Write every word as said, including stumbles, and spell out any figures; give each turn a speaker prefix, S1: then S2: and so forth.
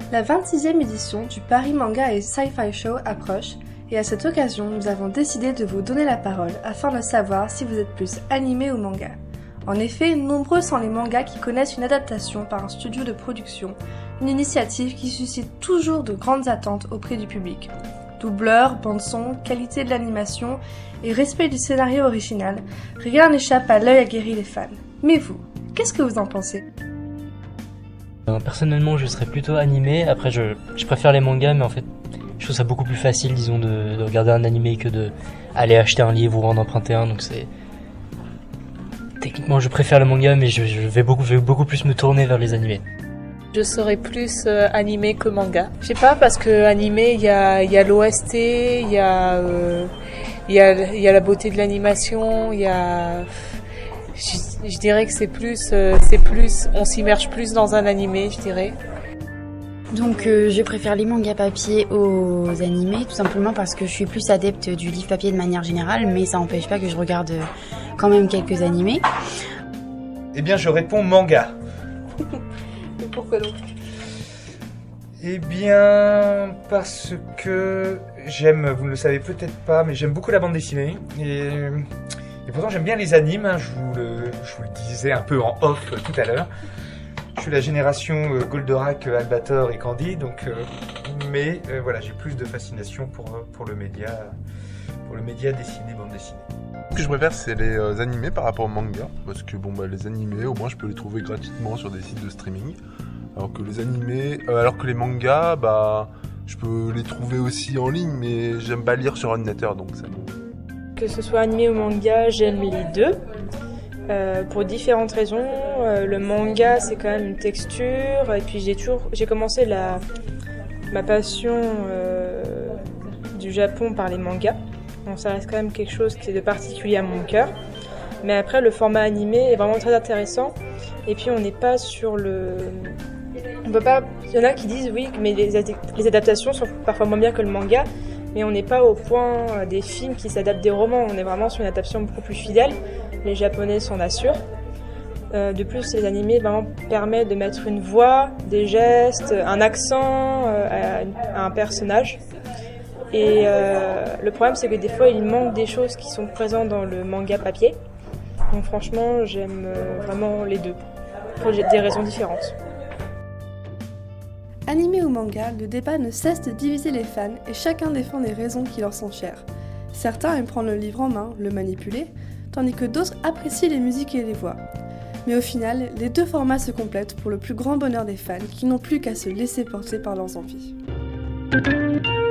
S1: La vingt-sixième édition du Paris Manga et Sci-Fi Show approche et à cette occasion, nous avons décidé de vous donner la parole afin de savoir si vous êtes plus animé ou manga. En effet, nombreux sont les mangas qui connaissent une adaptation par un studio de production, une initiative qui suscite toujours de grandes attentes auprès du public. Doubleur, bande-son, qualité de l'animation et respect du scénario original, rien n'échappe à l'œil aguerri des fans. Mais vous, qu'est-ce que vous en pensez ?
S2: Personnellement, je serais plutôt animé. Après, je, je préfère les mangas, mais en fait, je trouve ça beaucoup plus facile, disons, de, de regarder un animé que de aller acheter un livre ou en emprunter un. Donc c'est techniquement, je préfère le manga, mais je, je vais beaucoup, je vais beaucoup plus me tourner vers les animés.
S3: Je serais plus euh, animé que manga. Je sais pas, parce que animé, il y a, il y a l'O S T, il y a, euh, il y a, il y a la beauté de l'animation, il y a. Je, je dirais que c'est plus, euh, c'est plus, on s'immerge plus dans un animé, je dirais.
S4: Donc euh, je préfère les mangas papier aux animés, tout simplement parce que je suis plus adepte du livre papier de manière générale, mais ça n'empêche pas que je regarde quand même quelques animés.
S5: Eh bien, je réponds manga.
S1: Et pourquoi donc ?
S5: Eh bien, parce que j'aime, vous ne le savez peut-être pas, mais j'aime beaucoup la bande dessinée. Et, et pourtant, j'aime bien les animes. Hein, je, vous le, je vous le disais un peu en off euh, tout à l'heure. Je suis la génération euh, Goldorak, euh, Albator et Candy. Donc, euh, mais euh, voilà, j'ai plus de fascination pour, pour, le média, pour le média dessiné, bande dessinée.
S6: Ce que je préfère, c'est les euh, animés par rapport aux mangas. Parce que bon, bah, les animés, au moins, je peux les trouver gratuitement sur des sites de streaming. Alors que les animés, euh, alors que les mangas, bah, je peux les trouver aussi en ligne, mais j'aime pas lire sur ordinateur, donc ça.
S7: Que ce soit animé ou manga, j'aime les deux, euh, pour différentes raisons. Euh, le manga, c'est quand même une texture, et puis j'ai toujours, j'ai commencé la, ma passion euh, du Japon par les mangas. Donc ça reste quand même quelque chose qui est de particulier à mon cœur. Mais après, le format animé est vraiment très intéressant. Et puis on n'est pas sur le On peut pas. Il y en a qui disent oui, mais les, ad... les adaptations sont parfois moins bien que le manga, mais on n'est pas au point des films qui s'adaptent des romans. On est vraiment sur une adaptation beaucoup plus fidèle. Les Japonais s'en assurent. Euh, de plus, les animés vraiment permettent de mettre une voix, des gestes, un accent euh, à, à un personnage. Et euh, le problème, c'est que des fois, il manque des choses qui sont présentes dans le manga papier. Donc franchement, j'aime vraiment les deux, pour des raisons différentes.
S1: Animé ou manga, le débat ne cesse de diviser les fans et chacun défend les raisons qui leur sont chères. Certains aiment prendre le livre en main, le manipuler, tandis que d'autres apprécient les musiques et les voix. Mais au final, les deux formats se complètent pour le plus grand bonheur des fans qui n'ont plus qu'à se laisser porter par leurs envies.